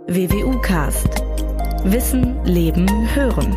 WWU-Cast. Wissen, Leben, Hören.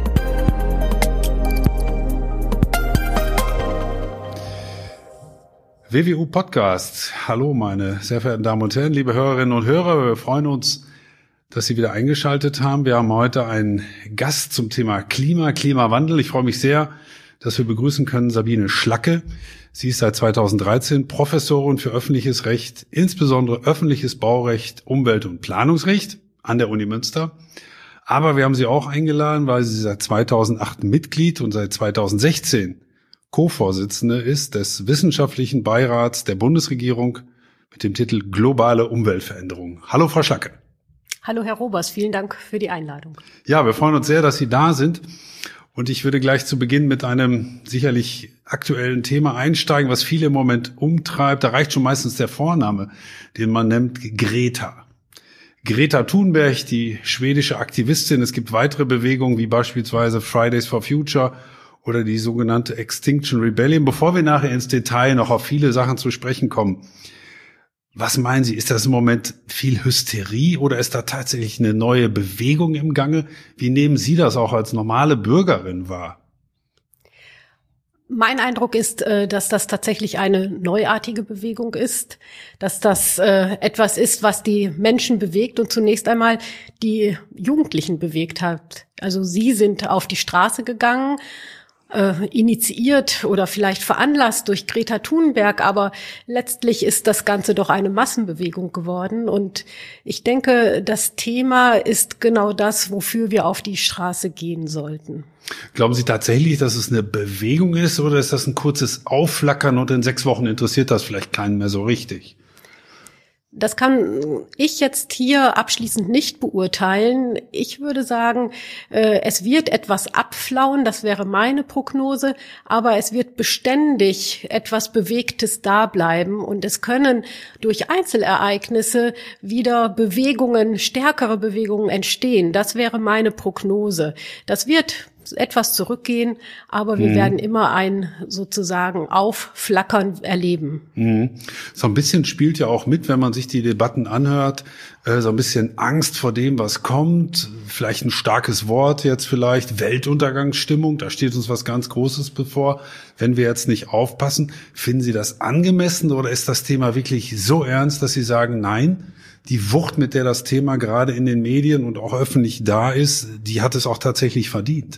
WWU-Podcast. Hallo meine sehr verehrten Damen und Herren, liebe Hörerinnen und Hörer. Wir freuen uns, dass Sie wieder eingeschaltet haben. Wir haben heute einen Gast zum Thema Klimawandel. Ich freue mich sehr, dass wir begrüßen können Sabine Schlacke. Sie ist seit 2013 Professorin für öffentliches Recht, insbesondere öffentliches Baurecht, Umwelt- und Planungsrecht an der Uni Münster. Aber wir haben sie auch eingeladen, weil sie seit 2008 Mitglied und seit 2016 Co-Vorsitzende ist des Wissenschaftlichen Beirats der Bundesregierung mit dem Titel Globale Umweltveränderung. Hallo, Frau Schlacke. Hallo, Herr Robers. Vielen Dank für die Einladung. Ja, wir freuen uns sehr, dass Sie da sind. Und ich würde gleich zu Beginn mit einem sicherlich aktuellen Thema einsteigen, was viele im Moment umtreibt. Da reicht schon meistens der Vorname, den man nennt Greta. Greta Thunberg, die schwedische Aktivistin. Es gibt weitere Bewegungen wie beispielsweise Fridays for Future oder die sogenannte Extinction Rebellion. Bevor wir nachher ins Detail noch auf viele Sachen zu sprechen kommen, was meinen Sie, ist das im Moment viel Hysterie oder ist da tatsächlich eine neue Bewegung im Gange? Wie nehmen Sie das auch als normale Bürgerin wahr? Mein Eindruck ist, dass das tatsächlich eine neuartige Bewegung ist, dass das etwas ist, was die Menschen bewegt und zunächst einmal die Jugendlichen bewegt hat. Also sie sind auf die Straße gegangen, initiiert oder vielleicht veranlasst durch Greta Thunberg, aber letztlich ist das Ganze doch eine Massenbewegung geworden. Und ich denke, das Thema ist genau das, wofür wir auf die Straße gehen sollten. Glauben Sie tatsächlich, dass es eine Bewegung ist oder ist das ein kurzes Aufflackern und in 6 Wochen interessiert das vielleicht keinen mehr so richtig? Das kann ich jetzt hier abschließend nicht beurteilen. Ich würde sagen, es wird etwas abflauen, das wäre meine Prognose, aber es wird beständig etwas Bewegtes da bleiben und es können durch Einzelereignisse wieder Bewegungen, stärkere Bewegungen entstehen. Das wäre meine Prognose. Das wird etwas zurückgehen, aber wir werden immer ein sozusagen Aufflackern erleben. So ein bisschen spielt ja auch mit, wenn man sich die Debatten anhört, so ein bisschen Angst vor dem, was kommt, vielleicht ein starkes Wort jetzt vielleicht, Weltuntergangsstimmung, da steht uns was ganz Großes bevor, wenn wir jetzt nicht aufpassen. Finden Sie das angemessen oder ist das Thema wirklich so ernst, dass Sie sagen, nein, die Wucht, mit der das Thema gerade in den Medien und auch öffentlich da ist, die hat es auch tatsächlich verdient?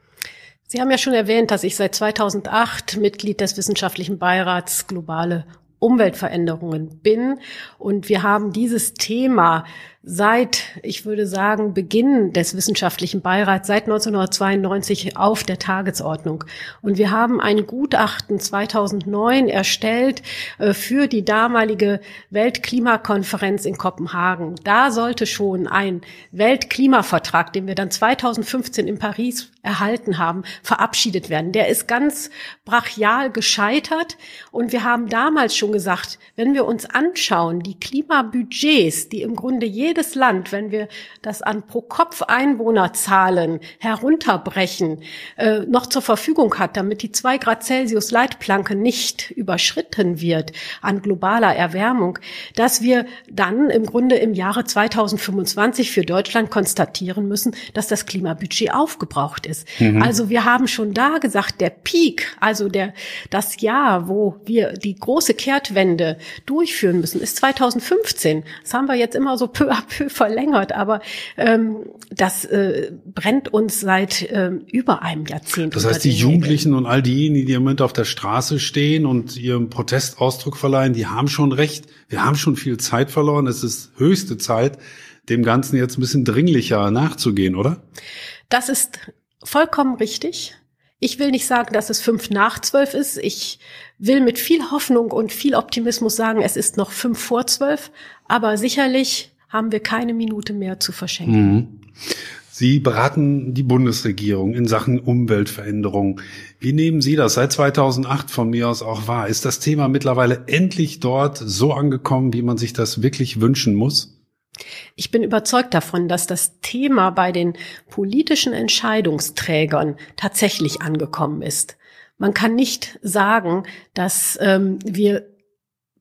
Sie haben ja schon erwähnt, dass ich seit 2008 Mitglied des Wissenschaftlichen Beirats Globale Umweltveränderungen bin. Und wir haben dieses Thema seit, ich würde sagen, Beginn des Wissenschaftlichen Beirats, seit 1992 auf der Tagesordnung. Und wir haben ein Gutachten 2009 erstellt für die damalige Weltklimakonferenz in Kopenhagen. Da sollte schon ein Weltklimavertrag, den wir dann 2015 in Paris erhalten haben, verabschiedet werden. Der ist ganz brachial gescheitert. Und wir haben damals schon gesagt, wenn wir uns anschauen, die Klimabudgets, die im Grunde jedes Land, wenn wir das an Pro-Kopf-Einwohnerzahlen herunterbrechen, noch zur Verfügung hat, damit die 2 Grad Celsius Leitplanke nicht überschritten wird an globaler Erwärmung, dass wir dann im Grunde im Jahre 2025 für Deutschland konstatieren müssen, dass das Klimabudget aufgebraucht ist. Also wir haben schon da gesagt, der Peak, also das Jahr, wo wir die große Kehrtwende durchführen müssen, ist 2015. Das haben wir jetzt immer so peu à peu verlängert, aber das brennt uns seit über einem Jahrzehnt. Das heißt, die Jugendlichen und all diejenigen, die im Moment auf der Straße stehen und ihrem Protestausdruck verleihen, die haben schon recht. Wir haben schon viel Zeit verloren. Es ist höchste Zeit, dem Ganzen jetzt ein bisschen dringlicher nachzugehen, oder? Das ist vollkommen richtig. Ich will nicht sagen, dass es 5:12 ist. Ich will mit viel Hoffnung und viel Optimismus sagen, es ist noch 5:12. Aber sicherlich haben wir keine Minute mehr zu verschenken. Sie beraten die Bundesregierung in Sachen Umweltveränderung. Wie nehmen Sie das seit 2008 von mir aus auch wahr? Ist das Thema mittlerweile endlich dort so angekommen, wie man sich das wirklich wünschen muss? Ich bin überzeugt davon, dass das Thema bei den politischen Entscheidungsträgern tatsächlich angekommen ist. Man kann nicht sagen, dass wir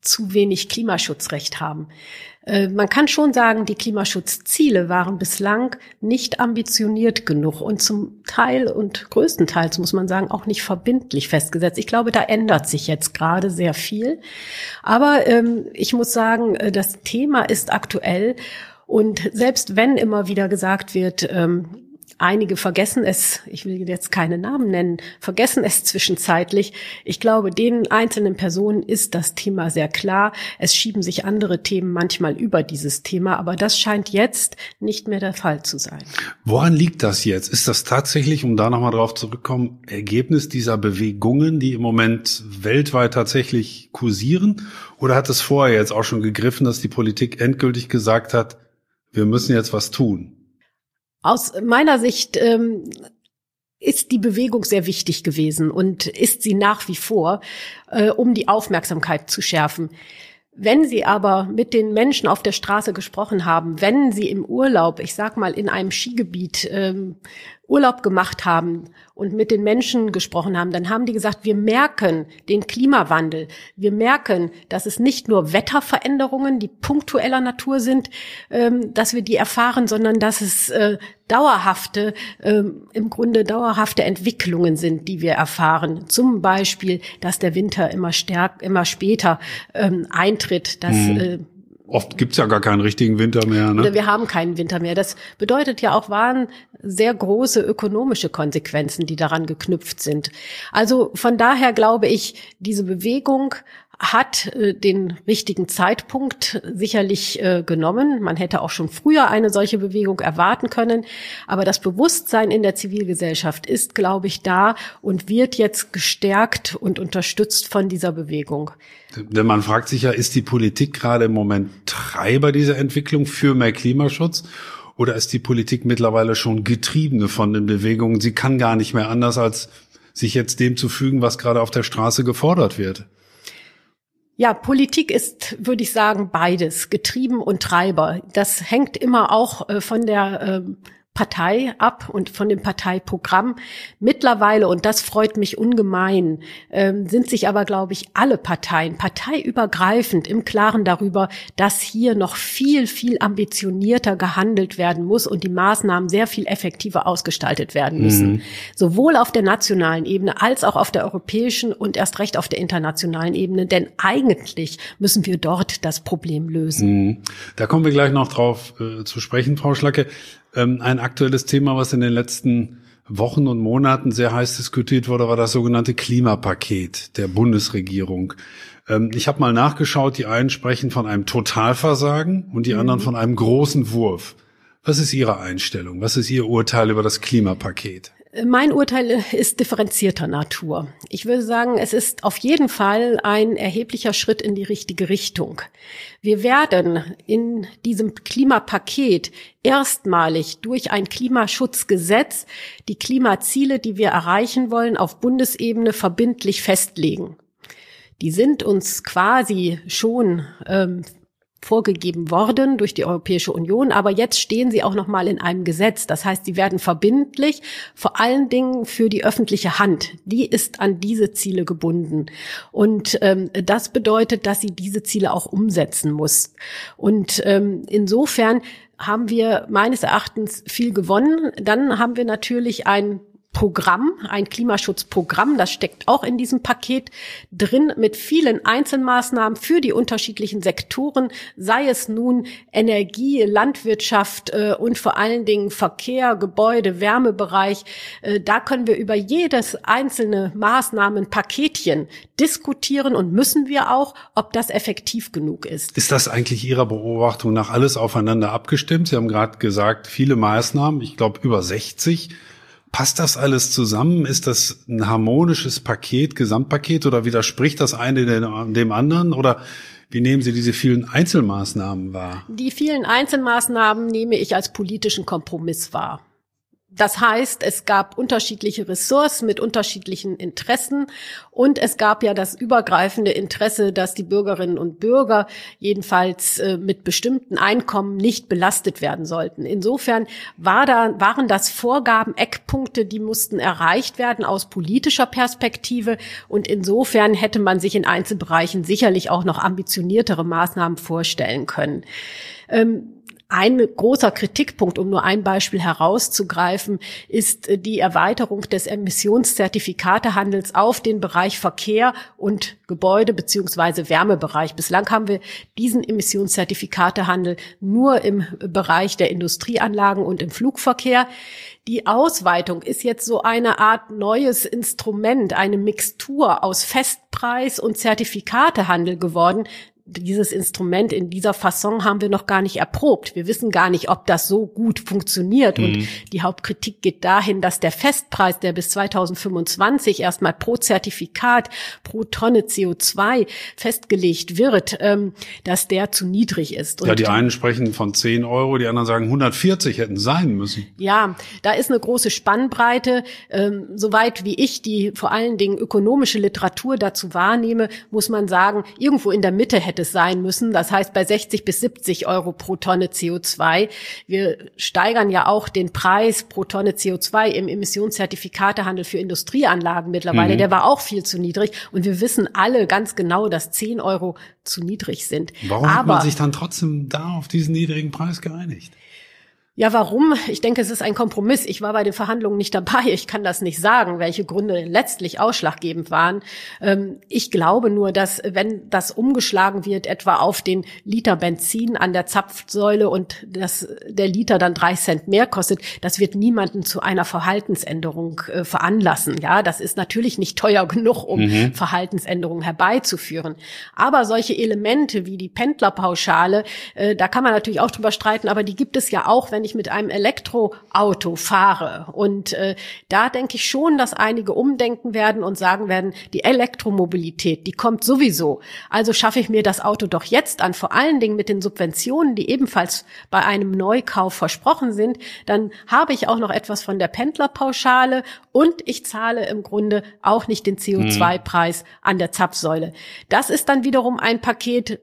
zu wenig Klimaschutzrecht haben. Man kann schon sagen, die Klimaschutzziele waren bislang nicht ambitioniert genug und zum Teil und größtenteils, muss man sagen, auch nicht verbindlich festgesetzt. Ich glaube, da ändert sich jetzt gerade sehr viel. Aber ich muss sagen, das Thema ist aktuell und selbst wenn immer wieder gesagt wird, einige vergessen es, ich will jetzt keine Namen nennen, vergessen es zwischenzeitlich. Ich glaube, den einzelnen Personen ist das Thema sehr klar. Es schieben sich andere Themen manchmal über dieses Thema, aber das scheint jetzt nicht mehr der Fall zu sein. Woran liegt das jetzt? Ist das tatsächlich, um da nochmal drauf zurückzukommen, Ergebnis dieser Bewegungen, die im Moment weltweit tatsächlich kursieren? Oder hat es vorher jetzt auch schon gegriffen, dass die Politik endgültig gesagt hat, wir müssen jetzt was tun? Aus meiner Sicht ist die Bewegung sehr wichtig gewesen und ist sie nach wie vor, um die Aufmerksamkeit zu schärfen. Wenn Sie aber mit den Menschen auf der Straße gesprochen haben, wenn Sie im Urlaub, ich sag mal in einem Skigebiet, Urlaub gemacht haben und mit den Menschen gesprochen haben, dann haben die gesagt, wir merken den Klimawandel. Wir merken, dass es nicht nur Wetterveränderungen, die punktueller Natur sind, dass wir die erfahren, sondern dass es im Grunde dauerhafte Entwicklungen sind, die wir erfahren. Zum Beispiel, dass der Winter immer später eintritt, dass oft gibt's ja gar keinen richtigen Winter mehr, ne? Oder wir haben keinen Winter mehr. Das bedeutet ja auch, waren sehr große ökonomische Konsequenzen, die daran geknüpft sind. Also von daher glaube ich, diese Bewegung hat den richtigen Zeitpunkt sicherlich genommen. Man hätte auch schon früher eine solche Bewegung erwarten können. Aber das Bewusstsein in der Zivilgesellschaft ist, glaube ich, da und wird jetzt gestärkt und unterstützt von dieser Bewegung. Denn man fragt sich ja, ist die Politik gerade im Moment Treiber dieser Entwicklung für mehr Klimaschutz? Oder ist die Politik mittlerweile schon Getriebene von den Bewegungen? Sie kann gar nicht mehr anders, als sich jetzt dem zu fügen, was gerade auf der Straße gefordert wird. Ja, Politik ist, würde ich sagen, beides, Getrieben und Treiber. Das hängt immer auch von der Partei ab und von dem Parteiprogramm. Mittlerweile, und das freut mich ungemein, sind sich aber, glaube ich, alle Parteien parteiübergreifend im Klaren darüber, dass hier noch viel, viel ambitionierter gehandelt werden muss und die Maßnahmen sehr viel effektiver ausgestaltet werden müssen. Sowohl auf der nationalen Ebene als auch auf der europäischen und erst recht auf der internationalen Ebene, denn eigentlich müssen wir dort das Problem lösen. Da kommen wir gleich noch drauf zu sprechen, Frau Schlacke. Ein aktuelles Thema, was in den letzten Wochen und Monaten sehr heiß diskutiert wurde, war das sogenannte Klimapaket der Bundesregierung. Ich habe mal nachgeschaut, die einen sprechen von einem Totalversagen und die anderen von einem großen Wurf. Was ist Ihre Einstellung? Was ist Ihr Urteil über das Klimapaket? Mein Urteil ist differenzierter Natur. Ich würde sagen, es ist auf jeden Fall ein erheblicher Schritt in die richtige Richtung. Wir werden in diesem Klimapaket erstmalig durch ein Klimaschutzgesetz die Klimaziele, die wir erreichen wollen, auf Bundesebene verbindlich festlegen. Die sind uns quasi schon vorgegeben worden durch die Europäische Union, aber jetzt stehen sie auch noch mal in einem Gesetz. Das heißt, sie werden verbindlich, vor allen Dingen für die öffentliche Hand. Die ist an diese Ziele gebunden. Und das bedeutet, dass sie diese Ziele auch umsetzen muss. Und insofern haben wir meines Erachtens viel gewonnen. Dann haben wir natürlich ein Klimaschutzprogramm, das steckt auch in diesem Paket drin mit vielen Einzelmaßnahmen für die unterschiedlichen Sektoren, sei es nun Energie, Landwirtschaft und vor allen Dingen Verkehr, Gebäude, Wärmebereich. Da können wir über jedes einzelne Maßnahmenpaketchen diskutieren und müssen wir auch, ob das effektiv genug ist. Ist das eigentlich Ihrer Beobachtung nach alles aufeinander abgestimmt? Sie haben gerade gesagt, viele Maßnahmen, ich glaube über 60. Passt das alles zusammen? Ist das ein harmonisches Paket, Gesamtpaket oder widerspricht das eine dem anderen? Oder wie nehmen Sie diese vielen Einzelmaßnahmen wahr? Die vielen Einzelmaßnahmen nehme ich als politischen Kompromiss wahr. Das heißt, es gab unterschiedliche Ressorts mit unterschiedlichen Interessen und es gab ja das übergreifende Interesse, dass die Bürgerinnen und Bürger jedenfalls mit bestimmten Einkommen nicht belastet werden sollten. Insofern waren das Vorgaben, Eckpunkte, die mussten erreicht werden aus politischer Perspektive und insofern hätte man sich in Einzelbereichen sicherlich auch noch ambitioniertere Maßnahmen vorstellen können. Ein großer Kritikpunkt, um nur ein Beispiel herauszugreifen, ist die Erweiterung des Emissionszertifikatehandels auf den Bereich Verkehr und Gebäude bzw. Wärmebereich. Bislang haben wir diesen Emissionszertifikatehandel nur im Bereich der Industrieanlagen und im Flugverkehr. Die Ausweitung ist jetzt so eine Art neues Instrument, eine Mixtur aus Festpreis und Zertifikatehandel geworden. Dieses Instrument in dieser Fasson haben wir noch gar nicht erprobt. Wir wissen gar nicht, ob das so gut funktioniert. Und die Hauptkritik geht dahin, dass der Festpreis, der bis 2025 erstmal pro Zertifikat, pro Tonne CO2 festgelegt wird, dass der zu niedrig ist. Und die einen sprechen von 10 Euro, die anderen sagen 140 hätten sein müssen. Ja, da ist eine große Spannbreite. Soweit wie ich die vor allen Dingen ökonomische Literatur dazu wahrnehme, muss man sagen, irgendwo in der Mitte hätte es sein müssen. Das heißt bei 60 bis 70 Euro pro Tonne CO2. Wir steigern ja auch den Preis pro Tonne CO2 im Emissionszertifikatehandel für Industrieanlagen mittlerweile. Der war auch viel zu niedrig. Und wir wissen alle ganz genau, dass 10 Euro zu niedrig sind. Warum hat man sich dann trotzdem da auf diesen niedrigen Preis geeinigt? Ja, warum? Ich denke, es ist ein Kompromiss. Ich war bei den Verhandlungen nicht dabei. Ich kann das nicht sagen, welche Gründe letztlich ausschlaggebend waren. Ich glaube nur, dass wenn das umgeschlagen wird, etwa auf den Liter Benzin an der Zapfsäule und dass der Liter dann 3 Cent mehr kostet, das wird niemanden zu einer Verhaltensänderung veranlassen. Ja, das ist natürlich nicht teuer genug, um Verhaltensänderungen herbeizuführen. Aber solche Elemente wie die Pendlerpauschale, da kann man natürlich auch drüber streiten, aber die gibt es ja auch, wenn ich mit einem Elektroauto fahre. Und da denke ich schon, dass einige umdenken werden und sagen werden, die Elektromobilität, die kommt sowieso. Also schaffe ich mir das Auto doch jetzt an, vor allen Dingen mit den Subventionen, die ebenfalls bei einem Neukauf versprochen sind. Dann habe ich auch noch etwas von der Pendlerpauschale und ich zahle im Grunde auch nicht den CO2-Preis an der Zapfsäule. Das ist dann wiederum ein Paket,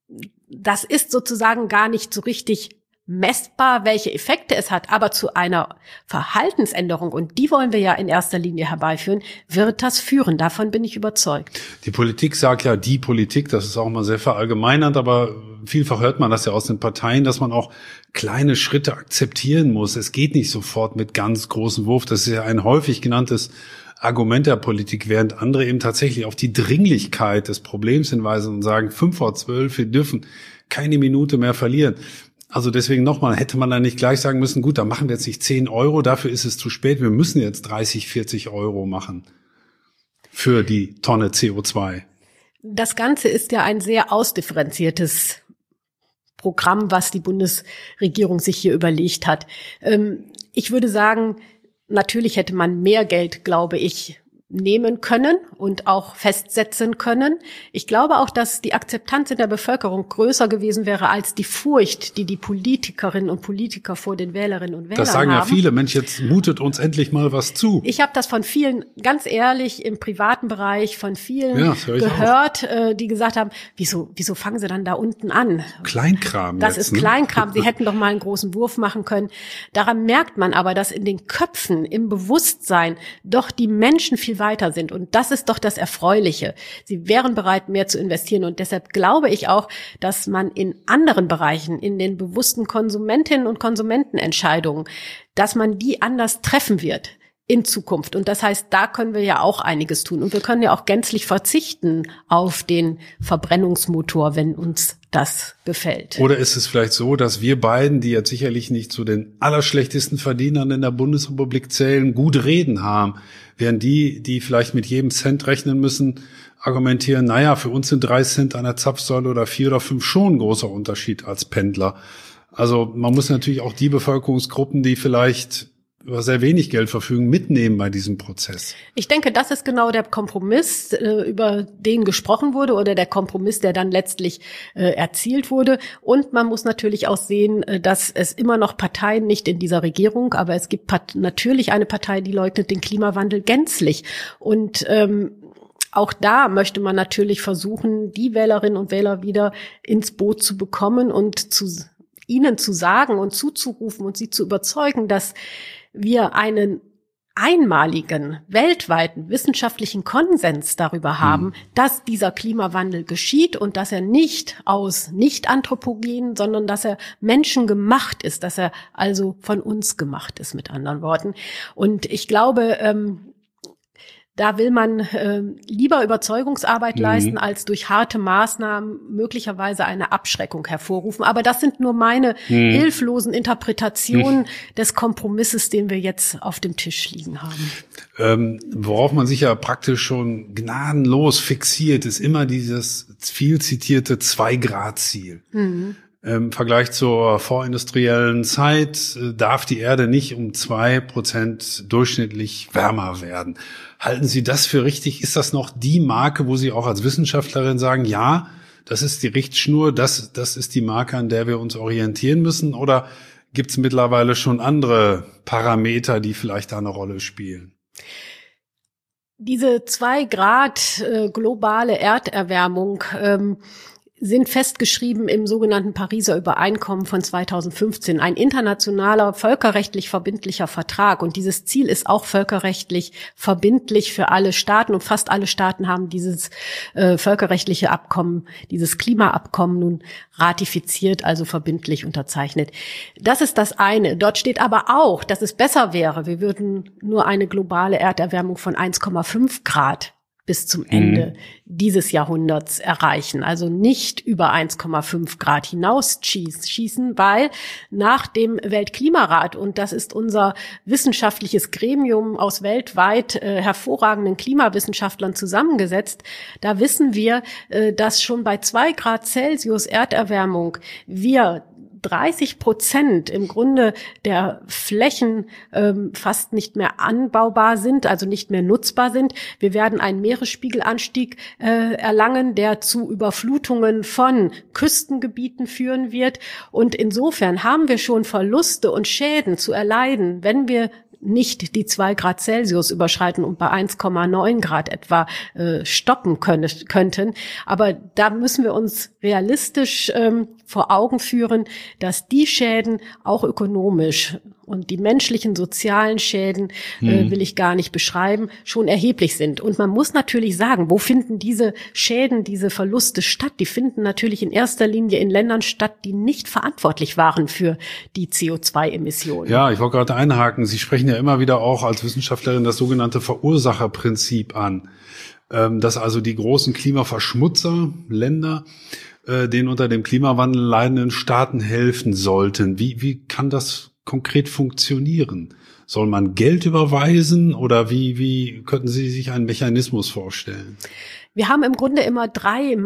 das ist sozusagen gar nicht so richtig messbar, welche Effekte es hat, aber zu einer Verhaltensänderung, und die wollen wir ja in erster Linie herbeiführen, wird das führen. Davon bin ich überzeugt. Die Politik sagt ja, die Politik, das ist auch mal sehr verallgemeinernd, aber vielfach hört man das ja aus den Parteien, dass man auch kleine Schritte akzeptieren muss. Es geht nicht sofort mit ganz großem Wurf. Das ist ja ein häufig genanntes Argument der Politik, während andere eben tatsächlich auf die Dringlichkeit des Problems hinweisen und sagen, 11:55, wir dürfen keine Minute mehr verlieren. Also deswegen nochmal, hätte man da nicht gleich sagen müssen, gut, dann machen wir jetzt nicht 10 Euro, dafür ist es zu spät, wir müssen jetzt 30, 40 Euro machen für die Tonne CO2. Das Ganze ist ja ein sehr ausdifferenziertes Programm, was die Bundesregierung sich hier überlegt hat. Ich würde sagen, natürlich hätte man mehr Geld, glaube ich, nehmen können und auch festsetzen können. Ich glaube auch, dass die Akzeptanz in der Bevölkerung größer gewesen wäre als die Furcht, die die Politikerinnen und Politiker vor den Wählerinnen und Wählern haben. Das sagen ja viele. Mensch, jetzt mutet uns endlich mal was zu. Ich habe das von vielen, ganz ehrlich, im privaten Bereich von vielen gehört, die gesagt haben, wieso fangen sie dann da unten an? Kleinkram. Das ist Kleinkram. Sie hätten doch mal einen großen Wurf machen können. Daran merkt man aber, dass in den Köpfen, im Bewusstsein doch die Menschen viel weiter sind. Und das ist doch das Erfreuliche. Sie wären bereit, mehr zu investieren. Und deshalb glaube ich auch, dass man in anderen Bereichen, in den bewussten Konsumentinnen und Konsumentenentscheidungen, dass man die anders treffen wird in Zukunft. Und das heißt, da können wir ja auch einiges tun. Und wir können ja auch gänzlich verzichten auf den Verbrennungsmotor, wenn uns das gefällt. Oder ist es vielleicht so, dass wir beiden, die jetzt sicherlich nicht zu den allerschlechtesten Verdienern in der Bundesrepublik zählen, gut reden haben, während die vielleicht mit jedem Cent rechnen müssen, argumentieren, naja, für uns sind 3 Cent an der Zapfsäule oder 4 oder 5 schon ein großer Unterschied als Pendler. Also man muss natürlich auch die Bevölkerungsgruppen, die vielleicht über sehr wenig Geld verfügen, mitnehmen bei diesem Prozess? Ich denke, das ist genau der Kompromiss, über den gesprochen wurde oder der Kompromiss, der dann letztlich erzielt wurde. Und man muss natürlich auch sehen, dass es immer noch Parteien, nicht in dieser Regierung, aber es gibt natürlich eine Partei, die leugnet den Klimawandel gänzlich. Und auch da möchte man natürlich versuchen, die Wählerinnen und Wähler wieder ins Boot zu bekommen und ihnen zu sagen und zuzurufen und sie zu überzeugen, dass wir einen einmaligen, weltweiten wissenschaftlichen Konsens darüber haben, dass dieser Klimawandel geschieht und dass er nicht aus nicht-anthropogenen, sondern dass er menschengemacht ist, dass er also von uns gemacht ist, mit anderen Worten. Und ich glaube, da will man lieber Überzeugungsarbeit leisten, als durch harte Maßnahmen möglicherweise eine Abschreckung hervorrufen. Aber das sind nur meine hilflosen Interpretationen des Kompromisses, den wir jetzt auf dem Tisch liegen haben. Worauf man sich ja praktisch schon gnadenlos fixiert, ist immer dieses viel zitierte 2-Grad-Ziel. Im Vergleich zur vorindustriellen Zeit darf die Erde nicht um 2% durchschnittlich wärmer werden. Halten Sie das für richtig? Ist das noch die Marke, wo Sie auch als Wissenschaftlerin sagen, ja, das ist die Richtschnur, das ist die Marke, an der wir uns orientieren müssen? Oder gibt es mittlerweile schon andere Parameter, die vielleicht da eine Rolle spielen? Diese 2 Grad globale Erderwärmung sind festgeschrieben im sogenannten Pariser Übereinkommen von 2015, ein internationaler, völkerrechtlich verbindlicher Vertrag. Und dieses Ziel ist auch völkerrechtlich verbindlich für alle Staaten. Und fast alle Staaten haben dieses völkerrechtliche Abkommen, dieses Klimaabkommen nun ratifiziert, also verbindlich unterzeichnet. Das ist das eine. Dort steht aber auch, dass es besser wäre, wir würden nur eine globale Erderwärmung von 1,5 Grad bis zum Ende dieses Jahrhunderts erreichen. Also nicht über 1,5 Grad hinaus schießen, weil nach dem Weltklimarat, und das ist unser wissenschaftliches Gremium aus weltweit hervorragenden Klimawissenschaftlern zusammengesetzt, da wissen wir, dass schon bei 2 Grad Celsius Erderwärmung wir 30% im Grunde der Flächen fast nicht mehr anbaubar sind, also nicht mehr nutzbar sind. Wir werden einen Meeresspiegelanstieg erlangen, der zu Überflutungen von Küstengebieten führen wird. Und insofern haben wir schon Verluste und Schäden zu erleiden, wenn wir nicht die 2 Grad Celsius überschreiten und bei 1,9 Grad etwa stoppen könnten. Aber da müssen wir uns realistisch vor Augen führen, dass die Schäden auch ökonomisch und die menschlichen, sozialen Schäden, will ich gar nicht beschreiben, schon erheblich sind. Und man muss natürlich sagen, wo finden diese Schäden, diese Verluste statt? Die finden natürlich in erster Linie in Ländern statt, die nicht verantwortlich waren für die CO2-Emissionen. Ja, ich wollte gerade einhaken. Sie sprechen ja immer wieder auch als Wissenschaftlerin das sogenannte Verursacherprinzip an, dass also die großen Klimaverschmutzer, Länder, den unter dem Klimawandel leidenden Staaten helfen sollten. Wie kann das konkret funktionieren? Soll man Geld überweisen oder wie könnten Sie sich einen Mechanismus vorstellen? Wir haben im Grunde immer 3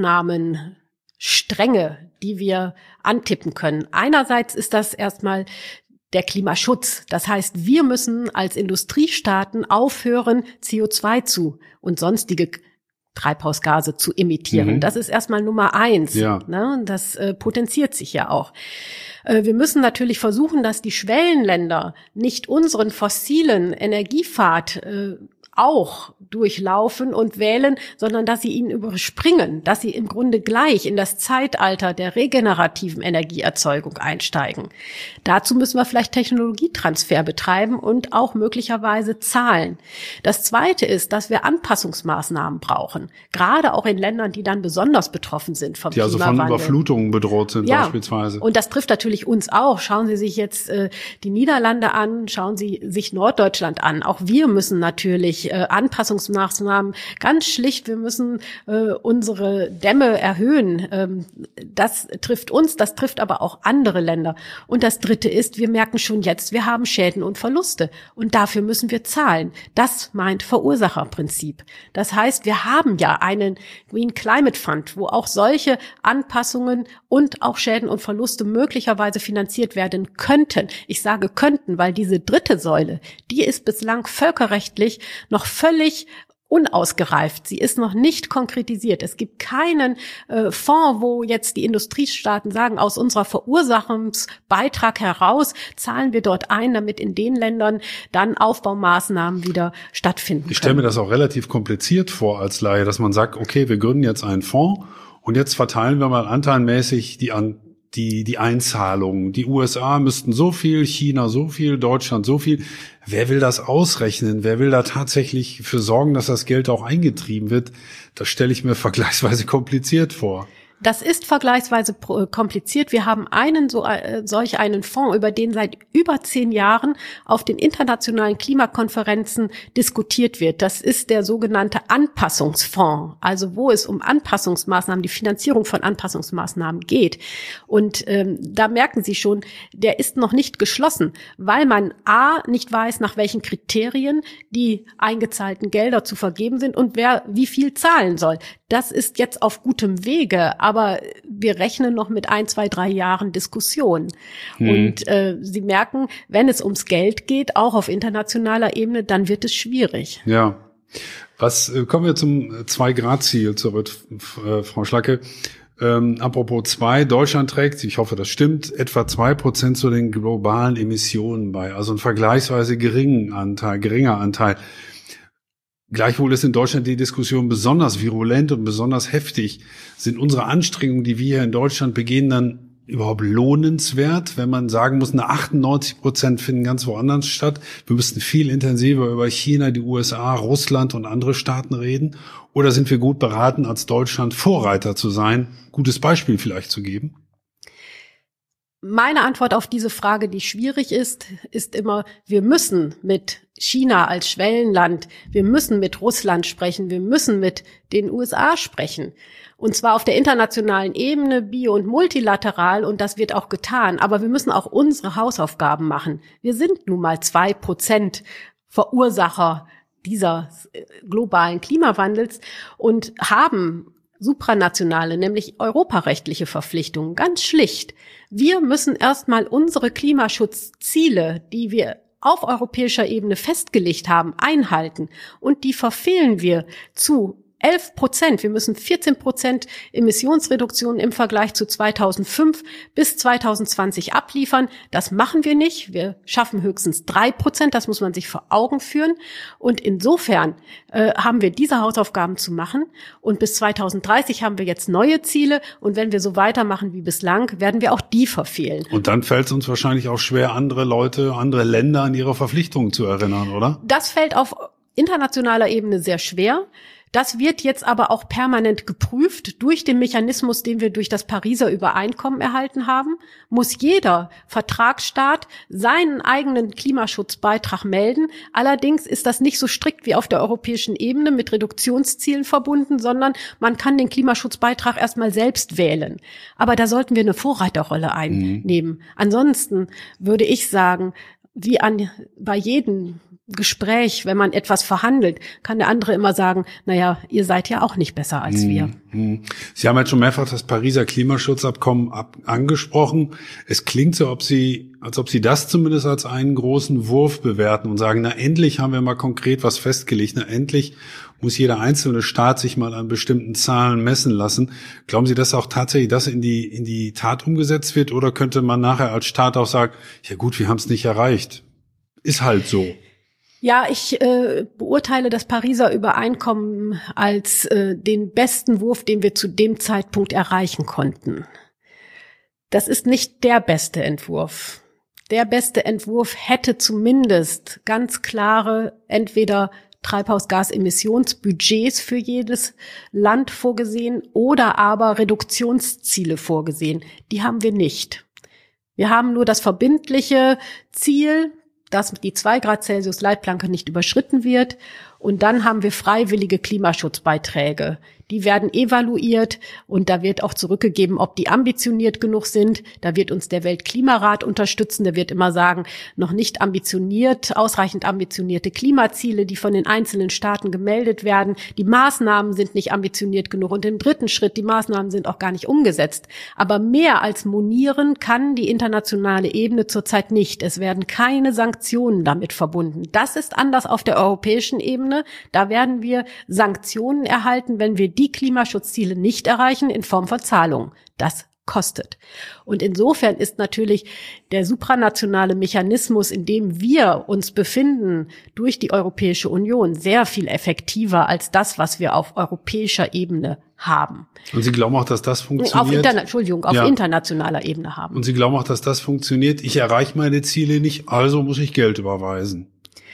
Maßnahmenstränge, die wir antippen können. Einerseits ist das erstmal der Klimaschutz. Das heißt, wir müssen als Industriestaaten aufhören, CO2 und sonstige Treibhausgase zu emittieren. Das ist erstmal Nummer 1. Ja. Ne? Das potenziert sich ja auch. Wir müssen natürlich versuchen, dass die Schwellenländer nicht unseren fossilen Energiepfad auch durchlaufen und wählen, sondern dass sie ihn überspringen, dass sie im Grunde gleich in das Zeitalter der regenerativen Energieerzeugung einsteigen. Dazu müssen wir vielleicht Technologietransfer betreiben und auch möglicherweise zahlen. Das Zweite ist, dass wir Anpassungsmaßnahmen brauchen, gerade auch in Ländern, die dann besonders betroffen sind vom Klimawandel. Die also von Überflutungen bedroht sind, ja, beispielsweise. Und das trifft natürlich uns auch. Schauen Sie sich jetzt die Niederlande an, schauen Sie sich Norddeutschland an. Auch wir müssen natürlich durch Anpassungsmaßnahmen. Ganz schlicht, wir müssen unsere Dämme erhöhen. Das trifft uns, das trifft aber auch andere Länder. Und das Dritte ist, wir merken schon jetzt, wir haben Schäden und Verluste. Und dafür müssen wir zahlen. Das meint Verursacherprinzip. Das heißt, wir haben ja einen Green Climate Fund, wo auch solche Anpassungen und auch Schäden und Verluste möglicherweise finanziert werden könnten. Ich sage könnten, weil diese dritte Säule, die ist bislang völkerrechtlich noch völlig unausgereift. Sie ist noch nicht konkretisiert. Es gibt keinen Fonds, wo jetzt die Industriestaaten sagen, aus unserer Verursachungsbeitrag heraus zahlen wir dort ein, damit in den Ländern dann Aufbaumaßnahmen wieder stattfinden können. Ich stelle mir das auch relativ kompliziert vor als Laie, dass man sagt, okay, wir gründen jetzt einen Fonds und jetzt verteilen wir mal anteilmäßig die Einzahlungen. Die USA müssten so viel, China so viel, Deutschland so viel. Wer will das ausrechnen? Wer will da tatsächlich für sorgen, dass das Geld auch eingetrieben wird? Das stelle ich mir vergleichsweise kompliziert vor. Das ist vergleichsweise kompliziert. Wir haben solch einen Fonds, über den seit über 10 Jahren auf den internationalen Klimakonferenzen diskutiert wird. Das ist der sogenannte Anpassungsfonds, also wo es um Anpassungsmaßnahmen, die Finanzierung von Anpassungsmaßnahmen geht. Und da merken Sie schon, der ist noch nicht geschlossen, weil man a. nicht weiß, nach welchen Kriterien die eingezahlten Gelder zu vergeben sind und wer wie viel zahlen soll. Das ist jetzt auf gutem Wege, aber wir rechnen noch mit 1, 2, 3 Jahren Diskussion. Und Sie merken, wenn es ums Geld geht, auch auf internationaler Ebene, dann wird es schwierig. Ja. Kommen wir zum 2-Grad-Ziel zurück, Frau Schlacke. Apropos 2, Deutschland trägt, ich hoffe, das stimmt, etwa 2% zu den globalen Emissionen bei, also ein vergleichsweise geringer Anteil. Gleichwohl ist in Deutschland die Diskussion besonders virulent und besonders heftig. Sind unsere Anstrengungen, die wir hier in Deutschland begehen, dann überhaupt lohnenswert, wenn man sagen muss, 98% finden ganz woanders statt? Wir müssten viel intensiver über China, die USA, Russland und andere Staaten reden. Oder sind wir gut beraten, als Deutschland Vorreiter zu sein, gutes Beispiel vielleicht zu geben? Meine Antwort auf diese Frage, die schwierig ist immer, wir müssen mit China als Schwellenland, wir müssen mit Russland sprechen, wir müssen mit den USA sprechen. Und zwar auf der internationalen Ebene, bio- und multilateral, und das wird auch getan. Aber wir müssen auch unsere Hausaufgaben machen. Wir sind nun mal 2% Verursacher dieser globalen Klimawandels und haben supranationale, nämlich europarechtliche Verpflichtungen, ganz schlicht. Wir müssen erstmal unsere Klimaschutzziele, die wir auf europäischer Ebene festgelegt haben, einhalten. Und die verfehlen wir zu 11%. Wir müssen 14% Emissionsreduktion im Vergleich zu 2005 bis 2020 abliefern. Das machen wir nicht. Wir schaffen höchstens 3%. Das muss man sich vor Augen führen. Und insofern haben wir diese Hausaufgaben zu machen. Und bis 2030 haben wir jetzt neue Ziele. Und wenn wir so weitermachen wie bislang, werden wir auch die verfehlen. Und dann fällt es uns wahrscheinlich auch schwer, andere Länder an ihre Verpflichtungen zu erinnern, oder? Das fällt auf internationaler Ebene sehr schwer. Das wird jetzt aber auch permanent geprüft durch den Mechanismus, den wir durch das Pariser Übereinkommen erhalten haben. Muss jeder Vertragsstaat seinen eigenen Klimaschutzbeitrag melden. Allerdings ist das nicht so strikt wie auf der europäischen Ebene mit Reduktionszielen verbunden, sondern man kann den Klimaschutzbeitrag erstmal selbst wählen. Aber da sollten wir eine Vorreiterrolle einnehmen. Ansonsten würde ich sagen, bei jedem Gespräch, wenn man etwas verhandelt, kann der andere immer sagen, naja, ihr seid ja auch nicht besser als wir. Sie haben jetzt schon mehrfach das Pariser Klimaschutzabkommen angesprochen. Es klingt so, als ob Sie das zumindest als einen großen Wurf bewerten und sagen, na endlich haben wir mal konkret was festgelegt, na endlich muss jeder einzelne Staat sich mal an bestimmten Zahlen messen lassen. Glauben Sie, dass auch tatsächlich das in die Tat umgesetzt wird, oder könnte man nachher als Staat auch sagen, ja gut, wir haben es nicht erreicht? Ist halt so. Ja, ich beurteile das Pariser Übereinkommen als den besten Wurf, den wir zu dem Zeitpunkt erreichen konnten. Das ist nicht der beste Entwurf. Der beste Entwurf hätte zumindest ganz klare entweder Treibhausgasemissionsbudgets für jedes Land vorgesehen oder aber Reduktionsziele vorgesehen. Die haben wir nicht. Wir haben nur das verbindliche Ziel, dass die 2 Grad Celsius Leitplanke nicht überschritten wird. Und dann haben wir freiwillige Klimaschutzbeiträge. Die werden evaluiert und da wird auch zurückgegeben, ob die ambitioniert genug sind. Da wird uns der Weltklimarat unterstützen. Der wird immer sagen, noch nicht ambitioniert, ausreichend ambitionierte Klimaziele, die von den einzelnen Staaten gemeldet werden. Die Maßnahmen sind nicht ambitioniert genug. Und im dritten Schritt, die Maßnahmen sind auch gar nicht umgesetzt. Aber mehr als monieren kann die internationale Ebene zurzeit nicht. Es werden keine Sanktionen damit verbunden. Das ist anders auf der europäischen Ebene. Da werden wir Sanktionen erhalten, wenn wir die Klimaschutzziele nicht erreichen, in Form von Zahlungen. Das kostet. Und insofern ist natürlich der supranationale Mechanismus, in dem wir uns befinden, durch die Europäische Union sehr viel effektiver als das, was wir auf europäischer Ebene haben. Und Sie glauben auch, dass das funktioniert? Auf internationaler Ebene haben. Und Sie glauben auch, dass das funktioniert? Ich erreiche meine Ziele nicht, also muss ich Geld überweisen.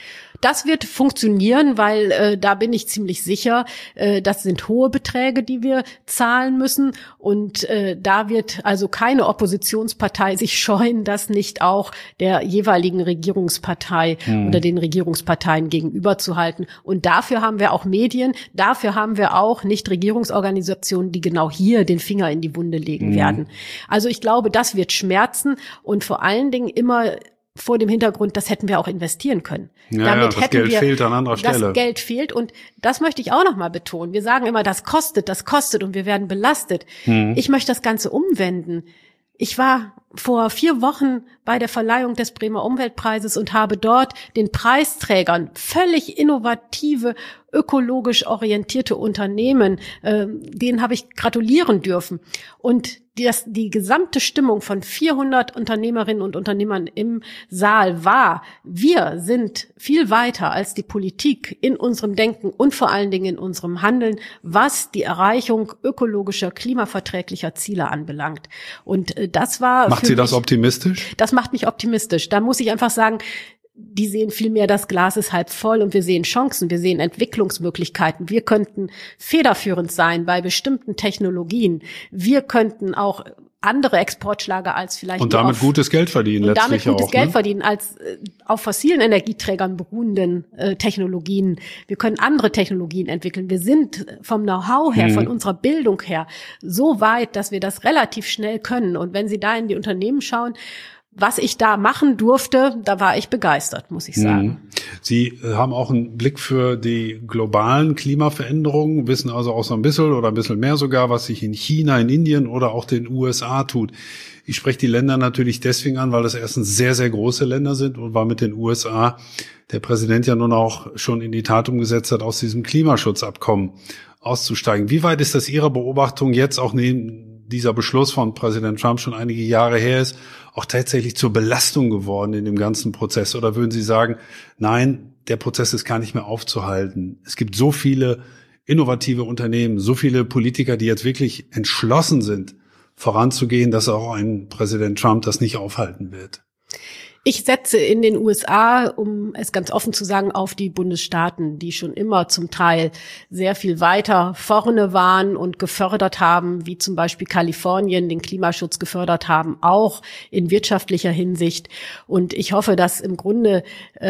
Das wird funktionieren, weil da bin ich ziemlich sicher, das sind hohe Beträge, die wir zahlen müssen. Und da wird also keine Oppositionspartei sich scheuen, das nicht auch der jeweiligen Regierungspartei oder den Regierungsparteien gegenüberzuhalten. Und dafür haben wir auch Medien, dafür haben wir auch Nichtregierungsorganisationen, die genau hier den Finger in die Wunde legen werden. Also ich glaube, das wird schmerzen und vor allen Dingen immer vor dem Hintergrund, das hätten wir auch investieren können. Ja, das Geld fehlt an anderer Stelle. Das Geld fehlt und das möchte ich auch noch mal betonen. Wir sagen immer, das kostet und wir werden belastet. Ich möchte das Ganze umwenden. Ich war vor 4 Wochen bei der Verleihung des Bremer Umweltpreises und habe dort den Preisträgern völlig innovative, ökologisch orientierte Unternehmen, denen habe ich gratulieren dürfen. Und die gesamte Stimmung von 400 Unternehmerinnen und Unternehmern im Saal war, wir sind viel weiter als die Politik in unserem Denken und vor allen Dingen in unserem Handeln, was die Erreichung ökologischer, klimaverträglicher Ziele anbelangt. Und das war Macht Sie das optimistisch? Das macht mich optimistisch. Da muss ich einfach sagen, die sehen vielmehr, das Glas ist halb voll und wir sehen Chancen, wir sehen Entwicklungsmöglichkeiten. Wir könnten federführend sein bei bestimmten Technologien. Wir könnten auch andere Exportschlager als vielleicht und damit gutes Geld verdienen letztlich auch. Und damit gutes Geld verdienen als auf fossilen Energieträgern beruhenden Technologien. Wir können andere Technologien entwickeln. Wir sind vom Know-how her, von unserer Bildung her so weit, dass wir das relativ schnell können. Und wenn Sie da in die Unternehmen schauen, was ich da machen durfte, da war ich begeistert, muss ich sagen. Sie haben auch einen Blick für die globalen Klimaveränderungen, wissen also auch so ein bisschen oder ein bisschen mehr sogar, was sich in China, in Indien oder auch den USA tut. Ich spreche die Länder natürlich deswegen an, weil das erstens sehr, sehr große Länder sind und weil mit den USA der Präsident ja nun auch schon in die Tat umgesetzt hat, aus diesem Klimaschutzabkommen auszusteigen. Wie weit ist das Ihre Beobachtung jetzt auch neben dieser Beschluss von Präsident Trump schon einige Jahre her ist, auch tatsächlich zur Belastung geworden in dem ganzen Prozess? Oder würden Sie sagen, nein, der Prozess ist gar nicht mehr aufzuhalten? Es gibt so viele innovative Unternehmen, so viele Politiker, die jetzt wirklich entschlossen sind, voranzugehen, dass auch ein Präsident Trump das nicht aufhalten wird. Ich setze in den USA, um es ganz offen zu sagen, auf die Bundesstaaten, die schon immer zum Teil sehr viel weiter vorne waren und gefördert haben, wie zum Beispiel Kalifornien den Klimaschutz gefördert haben, auch in wirtschaftlicher Hinsicht. Und ich hoffe, dass im Grunde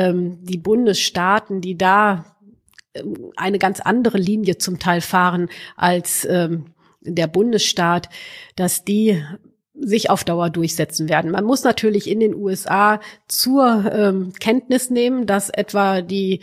die Bundesstaaten, die da eine ganz andere Linie zum Teil fahren als der Bundesstaat, dass die sich auf Dauer durchsetzen werden. Man muss natürlich in den USA zur Kenntnis nehmen, dass etwa die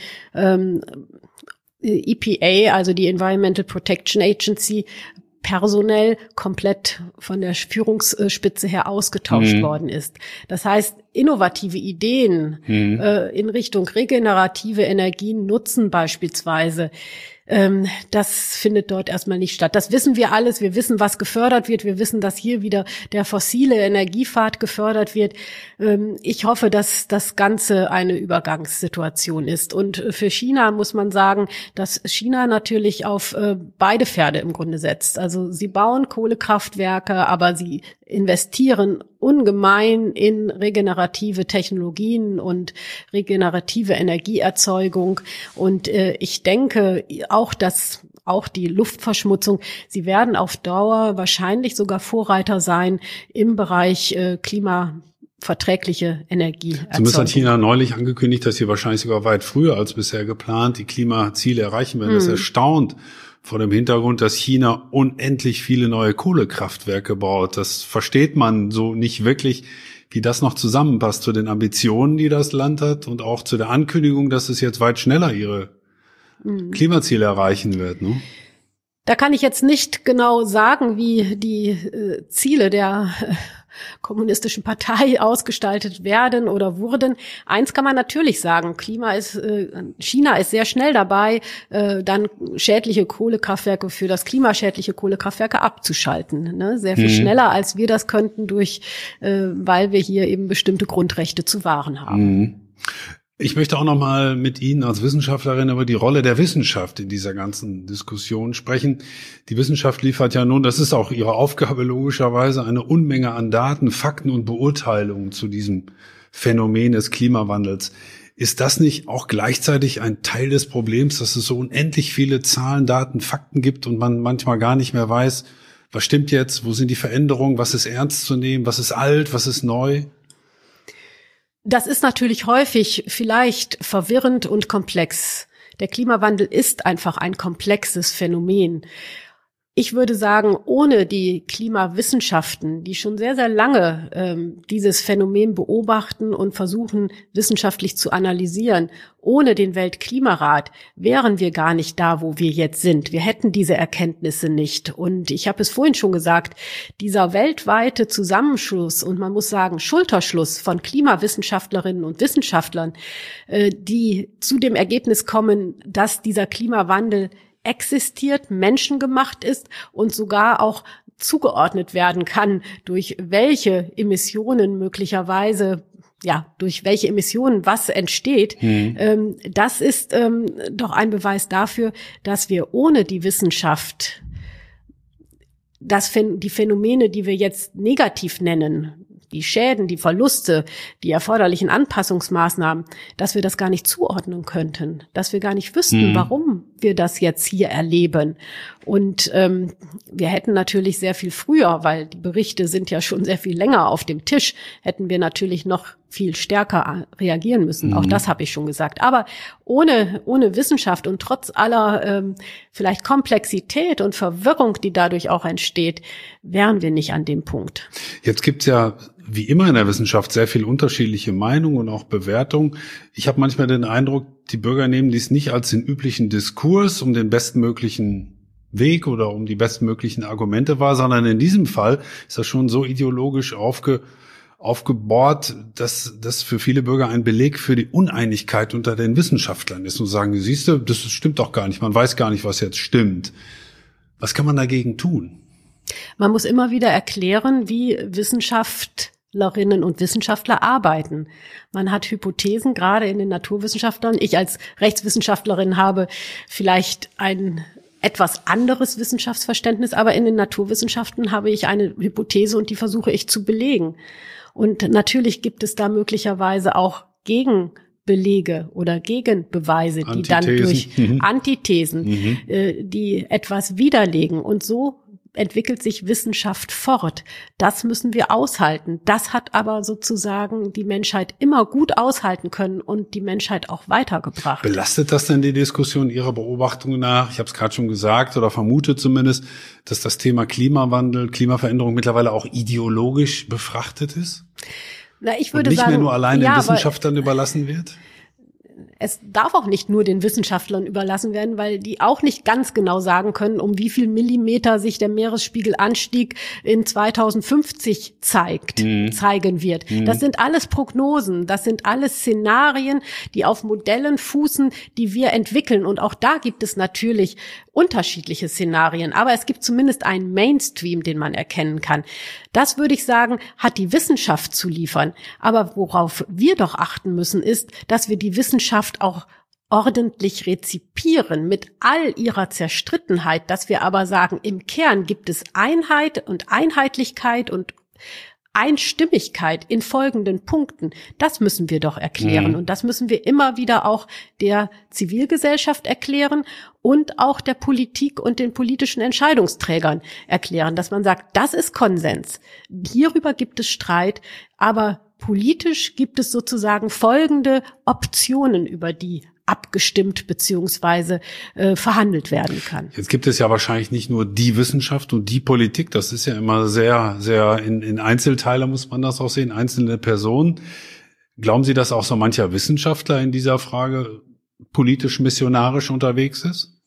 EPA, also die Environmental Protection Agency, personell komplett von der Führungsspitze her ausgetauscht worden ist. Das heißt, innovative Ideen in Richtung regenerative Energien nutzen beispielsweise, das findet dort erstmal nicht statt. Das wissen wir alles. Wir wissen, was gefördert wird. Wir wissen, dass hier wieder der fossile Energiepfad gefördert wird. Ich hoffe, dass das Ganze eine Übergangssituation ist. Und für China muss man sagen, dass China natürlich auf beide Pferde im Grunde setzt. Also sie bauen Kohlekraftwerke, aber sie investieren ungemein in regenerative Technologien und regenerative Energieerzeugung. Und ich denke auch, dass auch die Luftverschmutzung, sie werden auf Dauer wahrscheinlich sogar Vorreiter sein im Bereich verträgliche Energieerzeugung. Zumindest hat China neulich angekündigt, dass sie wahrscheinlich sogar weit früher als bisher geplant die Klimaziele erreichen werden. Das erstaunt vor dem Hintergrund, dass China unendlich viele neue Kohlekraftwerke baut. Das versteht man so nicht wirklich, wie das noch zusammenpasst zu den Ambitionen, die das Land hat und auch zu der Ankündigung, dass es jetzt weit schneller ihre Klimaziele erreichen wird, ne? Da kann ich jetzt nicht genau sagen, wie die Ziele der kommunistischen Partei ausgestaltet werden oder wurden. Eins kann man natürlich sagen, China ist sehr schnell dabei, dann schädliche Kohlekraftwerke für das klimaschädliche Kohlekraftwerke abzuschalten. Ne? Sehr viel schneller, als wir das könnten, weil wir hier eben bestimmte Grundrechte zu wahren haben. Ich möchte auch noch mal mit Ihnen als Wissenschaftlerin über die Rolle der Wissenschaft in dieser ganzen Diskussion sprechen. Die Wissenschaft liefert ja nun, das ist auch ihre Aufgabe logischerweise, eine Unmenge an Daten, Fakten und Beurteilungen zu diesem Phänomen des Klimawandels. Ist das nicht auch gleichzeitig ein Teil des Problems, dass es so unendlich viele Zahlen, Daten, Fakten gibt und man manchmal gar nicht mehr weiß, was stimmt jetzt, wo sind die Veränderungen, was ist ernst zu nehmen, was ist alt, was ist neu? Das ist natürlich häufig vielleicht verwirrend und komplex. Der Klimawandel ist einfach ein komplexes Phänomen. Ich würde sagen, ohne die Klimawissenschaften, die schon sehr, sehr lange dieses Phänomen beobachten und versuchen, wissenschaftlich zu analysieren, ohne den Weltklimarat wären wir gar nicht da, wo wir jetzt sind. Wir hätten diese Erkenntnisse nicht. Und ich habe es vorhin schon gesagt, dieser weltweite Zusammenschluss und man muss sagen Schulterschluss von Klimawissenschaftlerinnen und Wissenschaftlern, die zu dem Ergebnis kommen, dass dieser Klimawandel existiert, menschengemacht ist und sogar auch zugeordnet werden kann, durch welche Emissionen möglicherweise, durch welche Emissionen was entsteht. Das ist doch ein Beweis dafür, dass wir ohne die Wissenschaft die Phänomene, die wir jetzt negativ nennen, die Schäden, die Verluste, die erforderlichen Anpassungsmaßnahmen, dass wir das gar nicht zuordnen könnten, dass wir gar nicht wüssten, warum wir das jetzt hier erleben. Und wir hätten natürlich sehr viel früher, weil die Berichte sind ja schon sehr viel länger auf dem Tisch, hätten wir natürlich noch viel stärker reagieren müssen. Auch das habe ich schon gesagt. Aber ohne Wissenschaft und trotz aller vielleicht Komplexität und Verwirrung, die dadurch auch entsteht, wären wir nicht an dem Punkt. Jetzt gibt's ja wie immer in der Wissenschaft sehr viel unterschiedliche Meinungen und auch Bewertungen. Ich habe manchmal den Eindruck, die Bürger nehmen dies nicht als den üblichen Diskurs um den bestmöglichen Weg oder um die bestmöglichen Argumente wahr, sondern in diesem Fall ist das schon so ideologisch aufgebohrt, dass das für viele Bürger ein Beleg für die Uneinigkeit unter den Wissenschaftlern ist und sagen, siehst du, das stimmt doch gar nicht, man weiß gar nicht, was jetzt stimmt. Was kann man dagegen tun? Man muss immer wieder erklären, wie Wissenschaftlerinnen und Wissenschaftler arbeiten. Man hat Hypothesen, gerade in den Naturwissenschaftlern. Ich als Rechtswissenschaftlerin habe vielleicht ein etwas anderes Wissenschaftsverständnis, aber in den Naturwissenschaften habe ich eine Hypothese und die versuche ich zu belegen. Und natürlich gibt es da möglicherweise auch Gegenbelege oder Gegenbeweise, die dann durch Antithesen, die etwas widerlegen. Und so entwickelt sich Wissenschaft fort. Das müssen wir aushalten. Das hat aber sozusagen die Menschheit immer gut aushalten können und die Menschheit auch weitergebracht. Belastet das denn die Diskussion Ihrer Beobachtung nach? Ich habe es gerade schon gesagt oder vermute zumindest, dass das Thema Klimawandel, Klimaveränderung mittlerweile auch ideologisch befrachtet ist? Ich würde und nicht sagen, mehr nur allein den Wissenschaftlern überlassen wird? Es darf auch nicht nur den Wissenschaftlern überlassen werden, weil die auch nicht ganz genau sagen können, um wie viel Millimeter sich der Meeresspiegelanstieg in 2050 zeigen wird. Das sind alles Prognosen, das sind alles Szenarien, die auf Modellen fußen, die wir entwickeln. Und auch da gibt es natürlich unterschiedliche Szenarien, aber es gibt zumindest einen Mainstream, den man erkennen kann. Das, würde ich sagen, hat die Wissenschaft zu liefern. Aber worauf wir doch achten müssen, ist, dass wir die Wissenschaft auch ordentlich rezipieren mit all ihrer Zerstrittenheit, dass wir aber sagen, im Kern gibt es Einheit und Einheitlichkeit und Einstimmigkeit in folgenden Punkten. Das müssen wir doch erklären. Und das müssen wir immer wieder auch der Zivilgesellschaft erklären und auch der Politik und den politischen Entscheidungsträgern erklären, dass man sagt, das ist Konsens. Hierüber gibt es Streit, aber politisch gibt es sozusagen folgende Optionen, über die abgestimmt beziehungsweise verhandelt werden kann. Jetzt gibt es ja wahrscheinlich nicht nur die Wissenschaft und die Politik, das ist ja immer sehr, sehr in Einzelteile muss man das auch sehen, einzelne Personen. Glauben Sie, dass auch so mancher Wissenschaftler in dieser Frage politisch missionarisch unterwegs ist?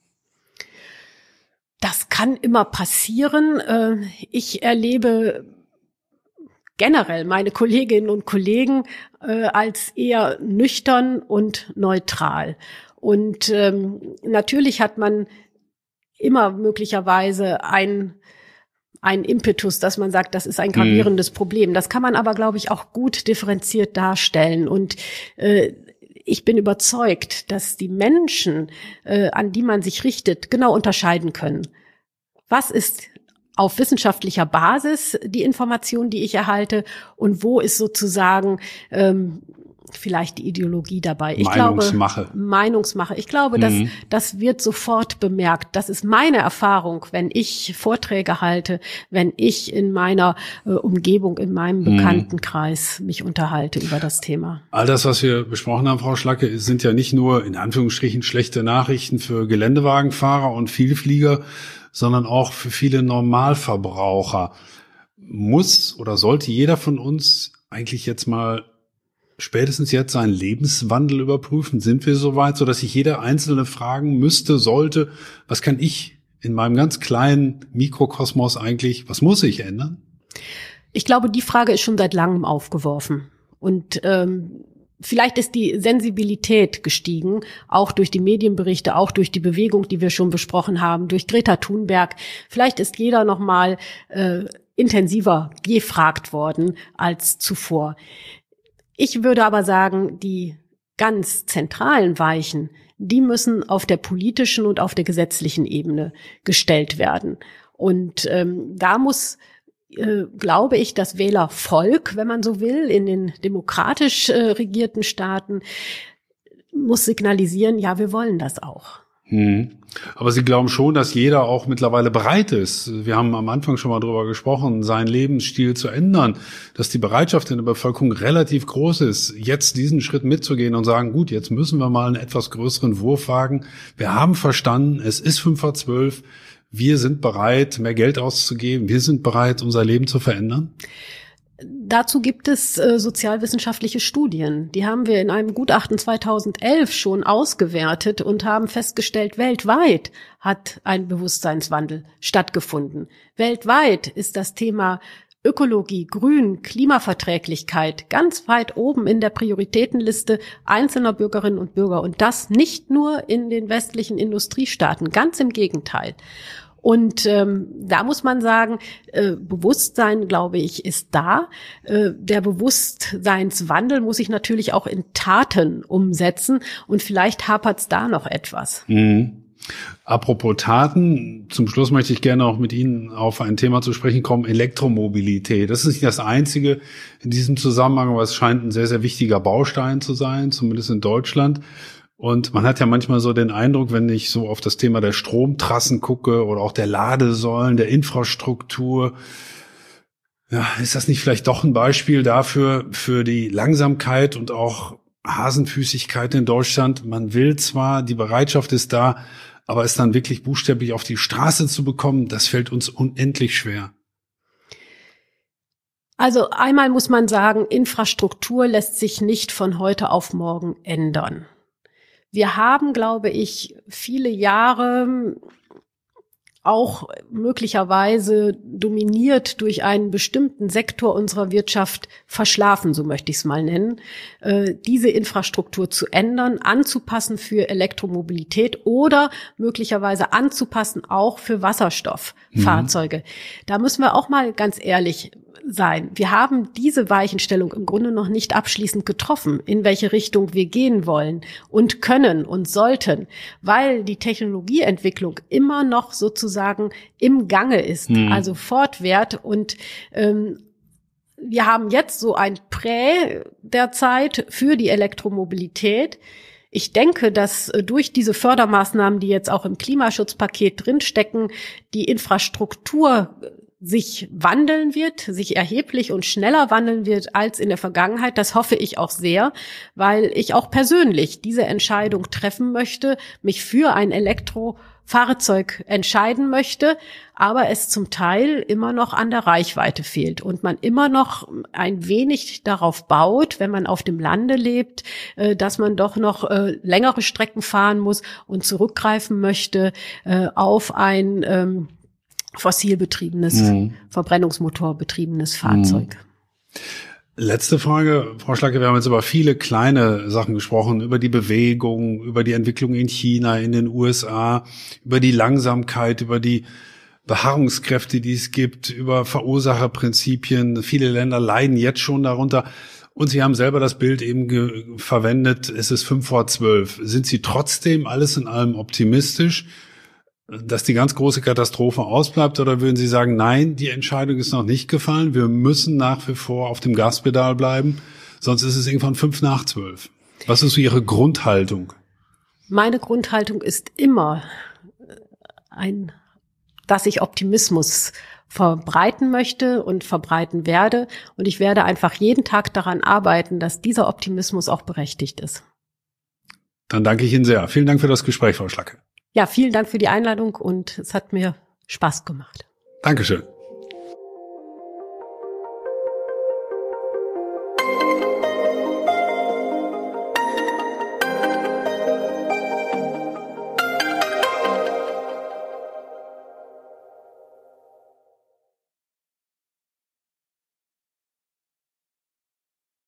Das kann immer passieren. Ich erlebe generell meine Kolleginnen und Kollegen als eher nüchtern und neutral. Und natürlich hat man immer möglicherweise ein Impetus, dass man sagt, das ist ein gravierendes Problem. Das kann man aber, glaube ich, auch gut differenziert darstellen. Und ich bin überzeugt, dass die Menschen, an die man sich richtet, genau unterscheiden können. Was ist auf wissenschaftlicher Basis die Information, die ich erhalte, und wo ist sozusagen vielleicht die Ideologie dabei? Meinungsmache. Ich glaube, das wird sofort bemerkt. Das ist meine Erfahrung, wenn ich Vorträge halte, wenn ich in meiner Umgebung, in meinem Bekanntenkreis mich unterhalte über das Thema. All das, was wir besprochen haben, Frau Schlacke, sind ja nicht nur in Anführungsstrichen schlechte Nachrichten für Geländewagenfahrer und Vielflieger, sondern auch für viele Normalverbraucher. Muss oder sollte jeder von uns eigentlich jetzt mal spätestens jetzt seinen Lebenswandel überprüfen? Sind wir soweit, sodass sich jeder Einzelne fragen müsste, sollte, was kann ich in meinem ganz kleinen Mikrokosmos eigentlich, was muss ich ändern? Ich glaube, die Frage ist schon seit langem aufgeworfen. Und vielleicht ist die Sensibilität gestiegen, auch durch die Medienberichte, auch durch die Bewegung, die wir schon besprochen haben, durch Greta Thunberg. Vielleicht ist jeder noch mal intensiver gefragt worden als zuvor. Ich würde aber sagen, die ganz zentralen Weichen, die müssen auf der politischen und auf der gesetzlichen Ebene gestellt werden. Und da muss, glaube ich, das Wählervolk, wenn man so will, in den demokratisch regierten Staaten, muss signalisieren, ja, wir wollen das auch. Aber Sie glauben schon, dass jeder auch mittlerweile bereit ist. Wir haben am Anfang schon mal drüber gesprochen, seinen Lebensstil zu ändern, dass die Bereitschaft in der Bevölkerung relativ groß ist, jetzt diesen Schritt mitzugehen und sagen, gut, jetzt müssen wir mal einen etwas größeren Wurf wagen. Wir haben verstanden, es ist 11:55. Wir sind bereit, mehr Geld auszugeben. Wir sind bereit, unser Leben zu verändern. Dazu gibt es sozialwissenschaftliche Studien. Die haben wir in einem Gutachten 2011 schon ausgewertet und haben festgestellt, weltweit hat ein Bewusstseinswandel stattgefunden. Weltweit ist das Thema Ökologie, Grün, Klimaverträglichkeit ganz weit oben in der Prioritätenliste einzelner Bürgerinnen und Bürger. Und das nicht nur in den westlichen Industriestaaten, ganz im Gegenteil. Und da muss man sagen, Bewusstsein, glaube ich, ist da. Der Bewusstseinswandel muss sich natürlich auch in Taten umsetzen. Und vielleicht hapert es da noch etwas. Apropos Taten, zum Schluss möchte ich gerne auch mit Ihnen auf ein Thema zu sprechen kommen, Elektromobilität. Das ist nicht das Einzige in diesem Zusammenhang, aber es scheint ein sehr, sehr wichtiger Baustein zu sein, zumindest in Deutschland. Und man hat ja manchmal so den Eindruck, wenn ich so auf das Thema der Stromtrassen gucke oder auch der Ladesäulen, der Infrastruktur, ja, ist das nicht vielleicht doch ein Beispiel dafür, für die Langsamkeit und auch Hasenfüßigkeit in Deutschland? Man will zwar, die Bereitschaft ist da, aber es dann wirklich buchstäblich auf die Straße zu bekommen, das fällt uns unendlich schwer. Also einmal muss man sagen, Infrastruktur lässt sich nicht von heute auf morgen ändern. Wir haben, glaube ich, viele Jahre auch möglicherweise dominiert durch einen bestimmten Sektor unserer Wirtschaft verschlafen, so möchte ich es mal nennen, diese Infrastruktur zu ändern, anzupassen für Elektromobilität oder möglicherweise anzupassen auch für Wasserstofffahrzeuge. Da müssen wir auch mal ganz ehrlich sein. Wir haben diese Weichenstellung im Grunde noch nicht abschließend getroffen, in welche Richtung wir gehen wollen und können und sollten, weil die Technologieentwicklung immer noch sozusagen im Gange ist, also fortwährt. Und wir haben jetzt so ein Prä der Zeit für die Elektromobilität. Ich denke, dass durch diese Fördermaßnahmen, die jetzt auch im Klimaschutzpaket drinstecken, die Infrastruktur sich wandeln wird, sich erheblich und schneller wandeln wird als in der Vergangenheit. Das hoffe ich auch sehr, weil ich auch persönlich diese Entscheidung treffen möchte, mich für ein Elektrofahrzeug entscheiden möchte, aber es zum Teil immer noch an der Reichweite fehlt und man immer noch ein wenig darauf baut, wenn man auf dem Lande lebt, dass man doch noch längere Strecken fahren muss und zurückgreifen möchte auf ein fossilbetriebenes, Verbrennungsmotorbetriebenes Fahrzeug. Letzte Frage, Frau Schlacke, wir haben jetzt über viele kleine Sachen gesprochen, über die Bewegung, über die Entwicklung in China, in den USA, über die Langsamkeit, über die Beharrungskräfte, die es gibt, über Verursacherprinzipien. Viele Länder leiden jetzt schon darunter. Und Sie haben selber das Bild eben verwendet, es ist 11:55. Sind Sie trotzdem alles in allem optimistisch, dass die ganz große Katastrophe ausbleibt, oder würden Sie sagen, nein, die Entscheidung ist noch nicht gefallen, wir müssen nach wie vor auf dem Gaspedal bleiben, sonst ist es irgendwann 11:55. Was ist so Ihre Grundhaltung? Meine Grundhaltung ist immer dass ich Optimismus verbreiten möchte und verbreiten werde, und ich werde einfach jeden Tag daran arbeiten, dass dieser Optimismus auch berechtigt ist. Dann danke ich Ihnen sehr. Vielen Dank für das Gespräch, Frau Schlacke. Ja, vielen Dank für die Einladung und es hat mir Spaß gemacht. Dankeschön.